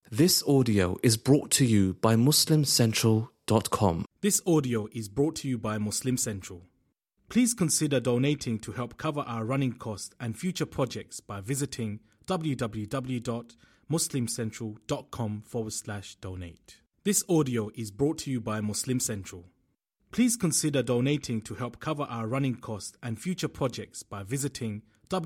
This audio is brought to you by MuslimCentral.com. This audio is brought to you by Muslim Central. Please consider donating to help cover our running costs and future projects by visiting www.muslimcentral.com/donate. This audio is brought to you by Muslim Central. Please consider donating to help cover our running costs and future projects by visiting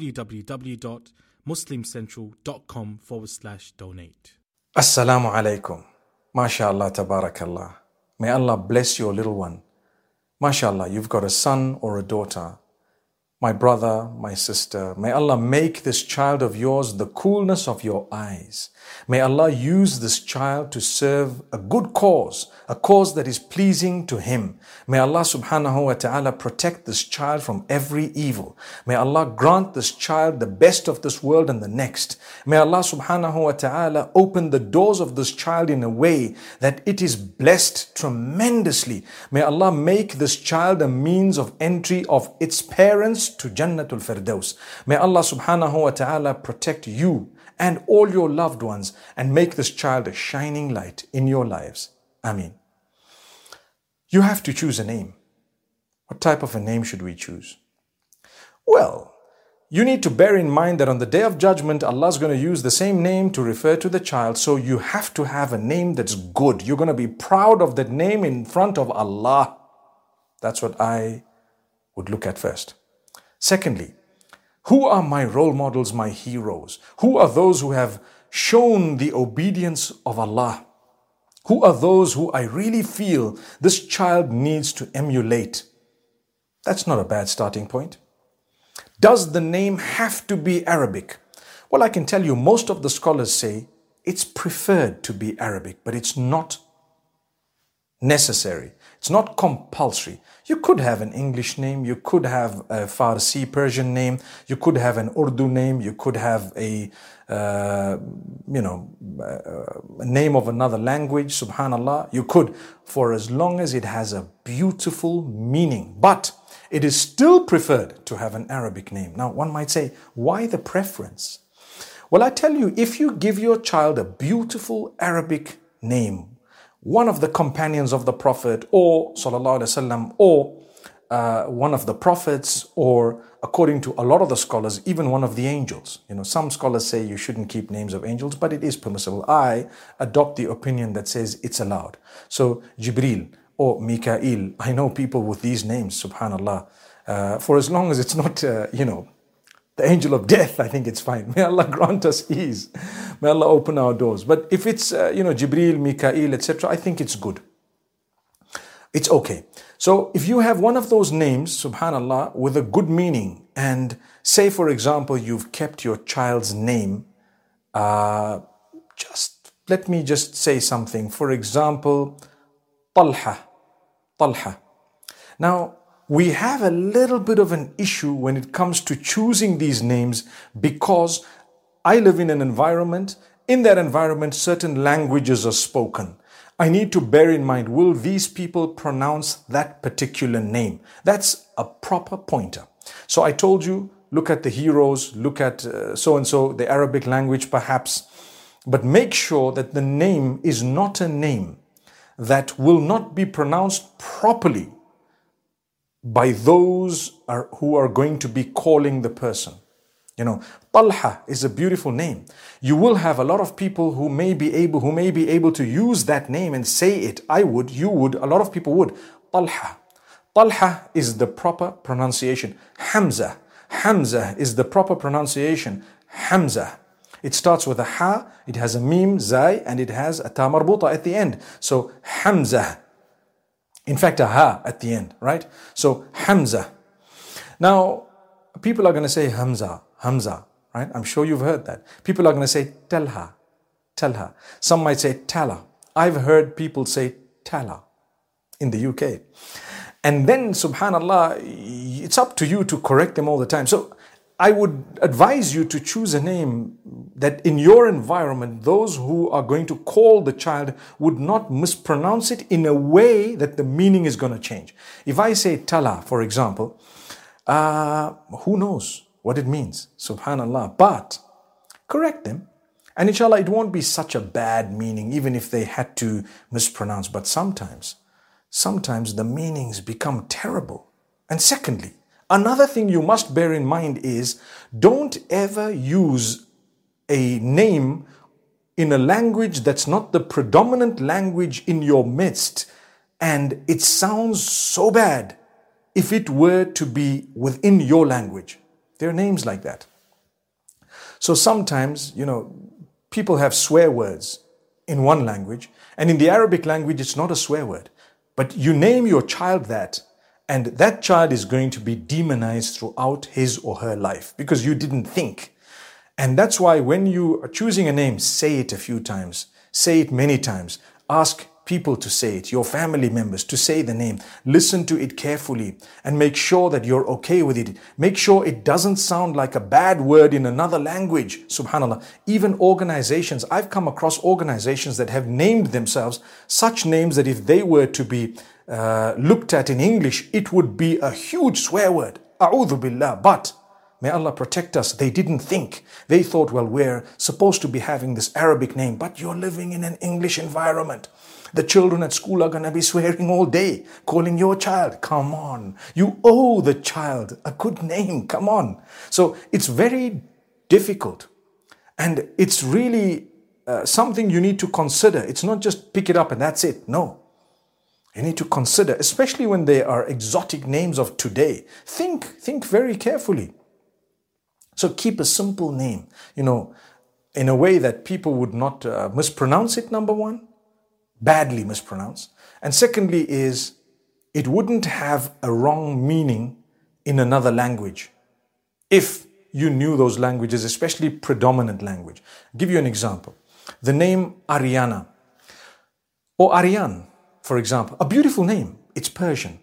www.muslimcentral.com/donate. Assalamu alaikum. MashaAllah, tabarakallah. May Allah bless your little one. MashaAllah, you've got a son or a daughter. My brother, my sister, may Allah make this child of yours the coolness of your eyes. May Allah use this child to serve a good cause, a cause that is pleasing to Him. May Allah subhanahu wa ta'ala protect this child from every evil. May Allah grant this child the best of this world and the next. May Allah subhanahu wa ta'ala open the doors of this child in a way that it is blessed tremendously. May Allah make this child a means of entry of its parents to Jannatul Firdaus. May Allah subhanahu wa ta'ala protect you and all your loved ones and make this child a shining light in your lives. Ameen. You have to choose a name. What type of a name should we choose? Well, you need to bear in mind that on the Day of Judgment, Allah is going to use the same name to refer to the child. So you have to have a name that's good. You're going to be proud of that name in front of Allah. That's what I would look at first. Secondly, who are my role models, my heroes? Who are those who have shown the obedience of Allah? Who are those who I really feel this child needs to emulate? That's not a bad starting point. Does the name have to be Arabic? Well, I can tell you most of the scholars say it's preferred to be Arabic, but it's not necessary. It's not compulsory. You could have an English name, you could have a Farsi Persian name, you could have an Urdu name, you could have a name of another language, subhanallah. You could, for as long as it has a beautiful meaning. But it is still preferred to have an Arabic name. Now, one might say, why the preference? Well, I tell you, if you give your child a beautiful Arabic name, one of the companions of the Prophet, or sallallahu alaihi wasallam, or one of the prophets, or according to a lot of the scholars, even one of the angels. Some scholars say you shouldn't keep names of angels, but it is permissible. I adopt the opinion that says it's allowed. So Jibril or Mikael, I know people with these names, subhanallah. For as long as it's not, the angel of death, I think it's fine. May Allah grant us ease. May Allah open our doors. But if it's, Jibril, Mikael, etc., I think it's good. It's okay. So if you have one of those names, subhanallah, with a good meaning, and say, for example, you've kept your child's name, let me just say something. For example, Talha. Now, we have a little bit of an issue when it comes to choosing these names because I live in an environment. In that environment, certain languages are spoken. I need to bear in mind, will these people pronounce that particular name? That's a proper pointer. So I told you, look at the heroes, look at so-and-so, the Arabic language perhaps, but make sure that the name is not a name that will not be pronounced properly by those who are going to be calling the person. Talha is a beautiful name. You will have a lot of people who may be able to use that name and say it. I would, you would, a lot of people would. Talha. Talha is the proper pronunciation. Hamza is the proper pronunciation. Hamza. It starts with a ha, it has a mim, zai, and it has a ta marbuta at the end. So Hamza. In fact, a ha at the end, right? So Hamza. Now, people are going to say Hamza, right? I'm sure you've heard that. People are going to say Talha. Some might say Tala. I've heard people say Tala in the UK. And then, subhanallah, it's up to you to correct them all the time. So I would advise you to choose a name that in your environment, those who are going to call the child would not mispronounce it in a way that the meaning is going to change. If I say Tala, for example, who knows what it means? Subhanallah. But correct them And inshallah, it won't be such a bad meaning, even if they had to mispronounce. But sometimes the meanings become terrible. And secondly, another thing you must bear in mind is don't ever use a name in a language that's not the predominant language in your midst, and it sounds so bad if it were to be within your language. There are names like that. So sometimes, people have swear words in one language, and in the Arabic language, it's not a swear word. But you name your child that, and that child is going to be demonized throughout his or her life because you didn't think. And that's why when you are choosing a name, say it a few times, say it many times, ask people to say it, your family members to say the name, listen to it carefully and make sure that you're okay with it. Make sure it doesn't sound like a bad word in another language. Subhanallah. Even organizations, I've come across organizations that have named themselves such names that if they were to be looked at in English, it would be a huge swear word. A'udhu billah. But may Allah protect us. They didn't think. They thought, well, we're supposed to be having this Arabic name, but you're living in an English environment. The children at school are going to be swearing all day, calling your child. Come on. You owe the child a good name. Come on. So it's very difficult. And it's really something you need to consider. It's not just pick it up and that's it. No. You need to consider, especially when they are exotic names of today. Think very carefully. So keep a simple name, in a way that people would not mispronounce it, number one. Badly mispronounced. And secondly is it wouldn't have a wrong meaning in another language if you knew those languages, especially predominant language. I'll give you an example. The name Ariana or Aryan, for example, a beautiful name. It's Persian.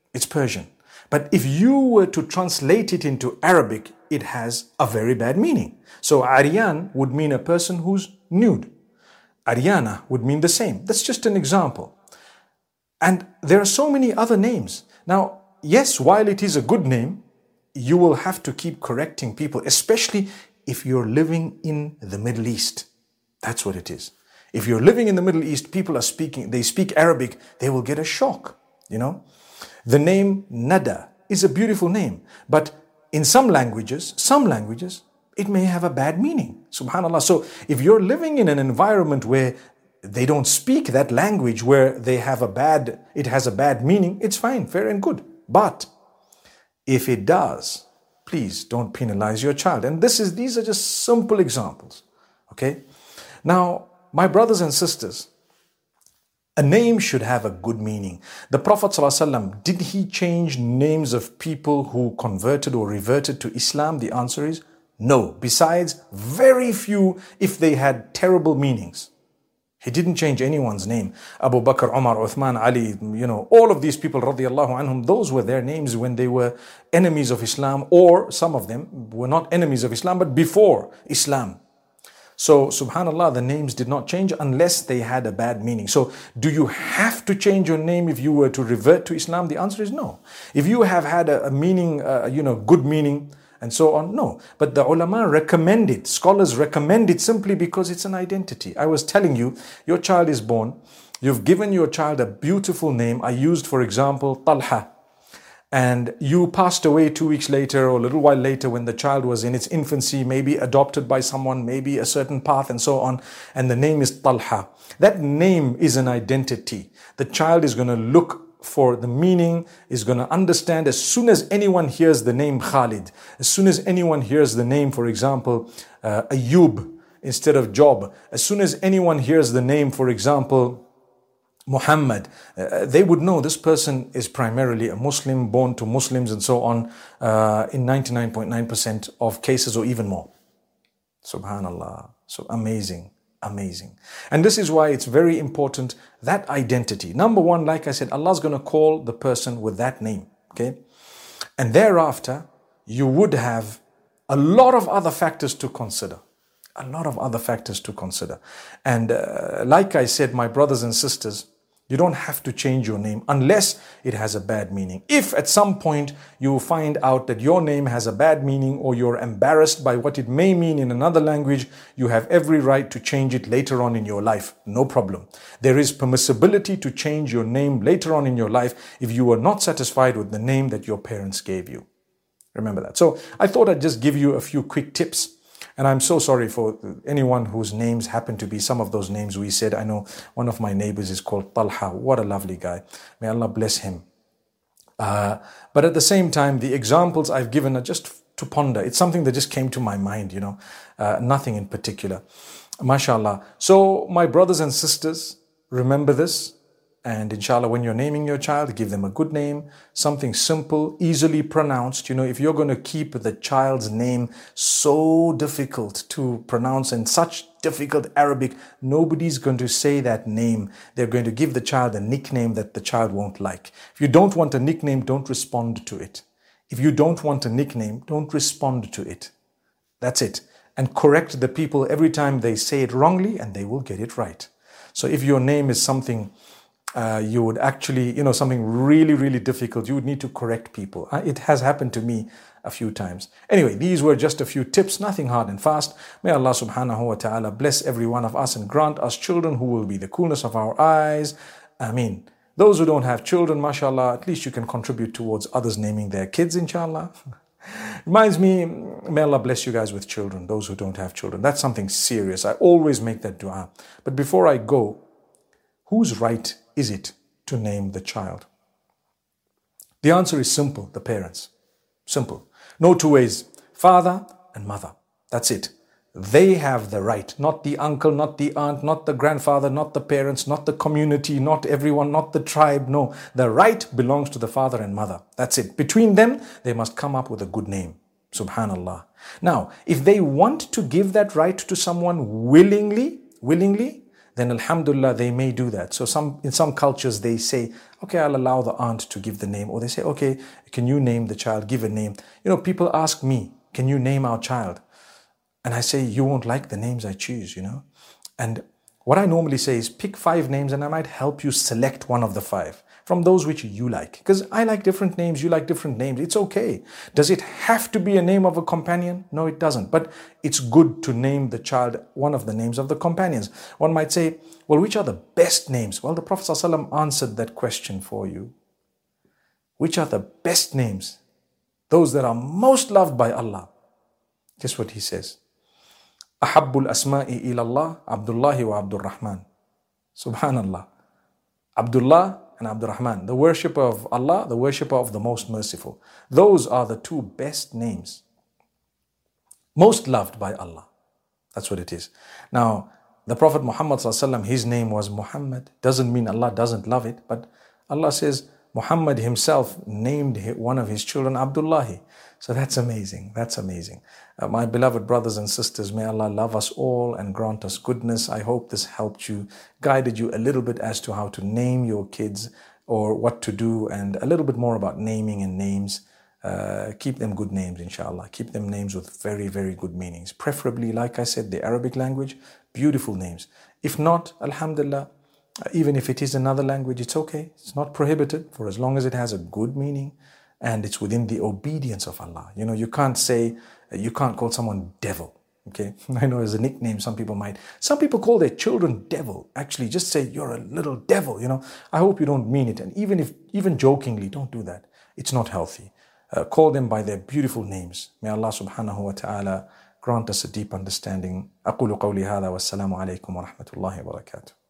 But if you were to translate it into Arabic, it has a very bad meaning. So Aryan would mean a person who's nude. Ariana would mean the same. That's just an example. And there are so many other names. Now, yes, while it is a good name, you will have to keep correcting people, especially if you're living in the Middle East. That's what it is. If you're living in the Middle East, people are they speak Arabic, they will get a shock, The name Nada is a beautiful name, but in some languages, it may have a bad meaning. Subhanallah. So if you're living in an environment where they don't speak that language, where it has a bad meaning, it's fine, fair and good. But if it does, please don't penalize your child. And these are just simple examples. Okay? Now, my brothers and sisters, a name should have a good meaning. The Prophet ﷺ, did he change names of people who converted or reverted to Islam? The answer is no. Besides, very few if they had terrible meanings. He didn't change anyone's name. Abu Bakr, Umar, Uthman, Ali, all of these people, radiallahu anhum, those were their names when they were enemies of Islam, or some of them were not enemies of Islam, but before Islam. So, subhanallah, the names did not change unless they had a bad meaning. So, do you have to change your name if you were to revert to Islam? The answer is no. If you have had a meaning, good meaning, and so on, no. But the ulama recommend it. Scholars recommend it simply because it's an identity. I was telling you, your child is born. You've given your child a beautiful name. I used, for example, Talha. And you passed away 2 weeks later or a little while later when the child was in its infancy, maybe adopted by someone, maybe a certain path and so on. And the name is Talha. That name is an identity. The child is going to look for the meaning, is going to understand as soon as anyone hears the name Khalid, as soon as anyone hears the name, for example, Ayub instead of Job, as soon as anyone hears the name, for example, Muhammad, they would know this person is primarily a Muslim, born to Muslims and so on, in 99.9% of cases or even more. Subhanallah. So amazing. And this is why it's very important, that identity. Number one, like I said, Allah's going to call the person with that name. Okay. And thereafter, you would have a lot of other factors to consider. And like I said, my brothers and sisters, You don't have to change your name unless it has a bad meaning. If at some point you find out that your name has a bad meaning or you're embarrassed by what it may mean in another language, you have every right to change it later on in your life. No problem. There is permissibility to change your name later on in your life if you are not satisfied with the name that your parents gave you. Remember that. So I thought I'd just give you a few quick tips. And I'm so sorry for anyone whose names happen to be some of those names we said. I know one of my neighbors is called Talha. What a lovely guy. May Allah bless him. But at the same time, the examples I've given are just to ponder. It's something that just came to my mind, nothing in particular. MashaAllah. So my brothers and sisters, remember this. And inshallah, when you're naming your child, give them a good name, something simple, easily pronounced. If you're going to keep the child's name so difficult to pronounce in such difficult Arabic, nobody's going to say that name. They're going to give the child a nickname that the child won't like. If you don't want a nickname, don't respond to it. If you don't want a nickname, don't respond to it. That's it. And correct the people every time they say it wrongly, and they will get it right. So if your name is something you would actually, something really, really difficult, you would need to correct people. It has happened to me a few times. Anyway, these were just a few tips, nothing hard and fast. May Allah subhanahu wa ta'ala bless every one of us and grant us children who will be the coolness of our eyes. Ameen. Those who don't have children, mashallah, at least you can contribute towards others naming their kids, inshallah. Reminds me, may Allah bless you guys with children, those who don't have children. That's something serious. I always make that dua. But before I go, whose right is it to name the child? The answer is simple, the parents. Simple. No two ways. Father and mother. That's it. They have the right, not the uncle, not the aunt, not the grandfather, not the parents, not the community, not everyone, not the tribe. No, the right belongs to the father and mother. That's it. Between them, they must come up with a good name. Subhanallah. Now, if they want to give that right to someone willingly, then alhamdulillah, they may do that. So in some cultures, they say, okay, I'll allow the aunt to give the name. Or they say, okay, can you name the child, give a name. People ask me, can you name our child? And I say, you won't like the names I choose, And what I normally say is pick 5 names and I might help you select one of the 5 from those which you like. Because I like different names, you like different names. It's okay. Does it have to be a name of a companion? No, it doesn't. But it's good to name the child one of the names of the companions. One might say, well, which are the best names? Well, the Prophet ﷺ answered that question for you. Which are the best names? Those that are most loved by Allah. Guess what he says? Ahabbul asma'i ilallah, Abdullahi wa Abdul Rahman. Subhanallah. Abdullah and Abdul Rahman, the worshipper of Allah, the worshipper of the most merciful. Those are the 2 best names. Most loved by Allah. That's what it is. Now, the Prophet Muhammad ﷺ, his name was Muhammad. Doesn't mean Allah doesn't love it, but Allah says Muhammad himself named one of his children Abdullahi. So that's amazing. That's amazing. My beloved brothers and sisters, may Allah love us all and grant us goodness. I hope this helped you, guided you a little bit as to how to name your kids or what to do, and a little bit more about naming and names. Keep them good names, inshallah. Keep them names with very, very good meanings. Preferably, like I said, the Arabic language, beautiful names. If not, alhamdulillah, even if it is another language, it's okay. It's not prohibited for as long as it has a good meaning and it's within the obedience of Allah. You can't call someone devil. Okay, I know as a nickname, some people call their children devil. Actually, just say you're a little devil. I hope you don't mean it. And even jokingly, don't do that. It's not healthy. Call them by their beautiful names. May Allah subhanahu wa ta'ala grant us a deep understanding. أقول قولي هذا والسلام عليكم ورحمة الله وبركاته.